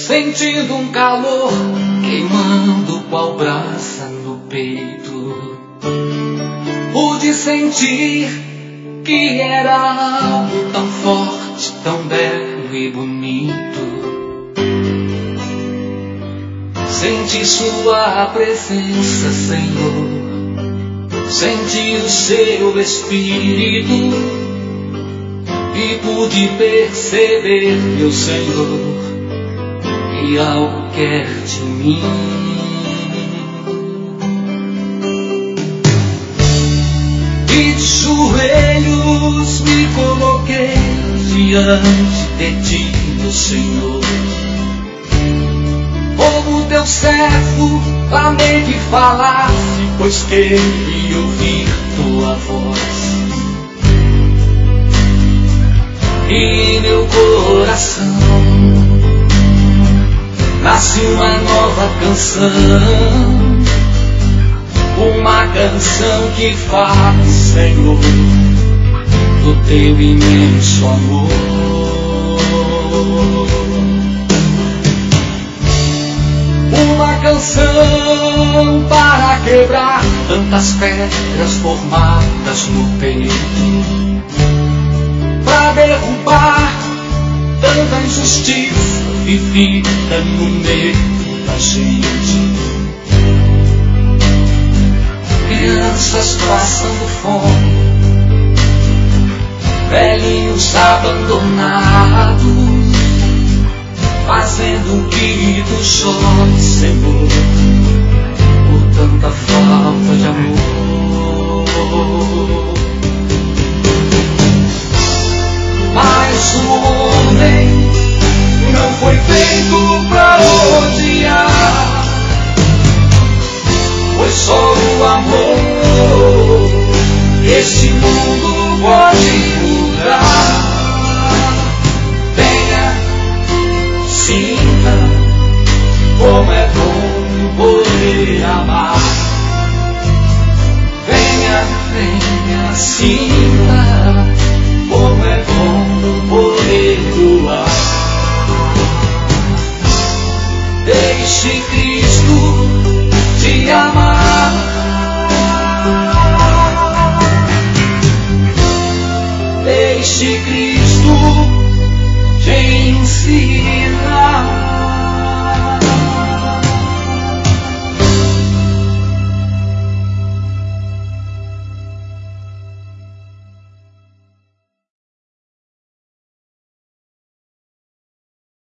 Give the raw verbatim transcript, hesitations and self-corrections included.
sentindo um calor queimando qual brasa no peito. Pude sentir que era algo tão forte, tão belo e bonito. Senti sua presença, Senhor, senti o seu Espírito e pude perceber, meu Senhor, que algo quer de mim. E de joelhos me coloquei diante de ti, meu Senhor. Como teu servo, clamei que falasse, pois queria ouvir tua voz. E meu coração nasce uma nova canção, uma canção que fala, Senhor, do teu imenso amor. Uma canção para quebrar tantas pedras formadas no peito, para derrubar tanta injustiça vivida no meio da gente. Crianças passando fome, velhinhos abandonados, fazendo que tu chores, Senhor, por tanta falta de amor. Mas o homem não foi feito pra odiar, foi só o amor que este mundo pode mudar. Sinta como é bom poder amar. Venha, venha, sinta como é bom poder doar. Deixe Cristo te amar. Deixe Cristo te ensinar.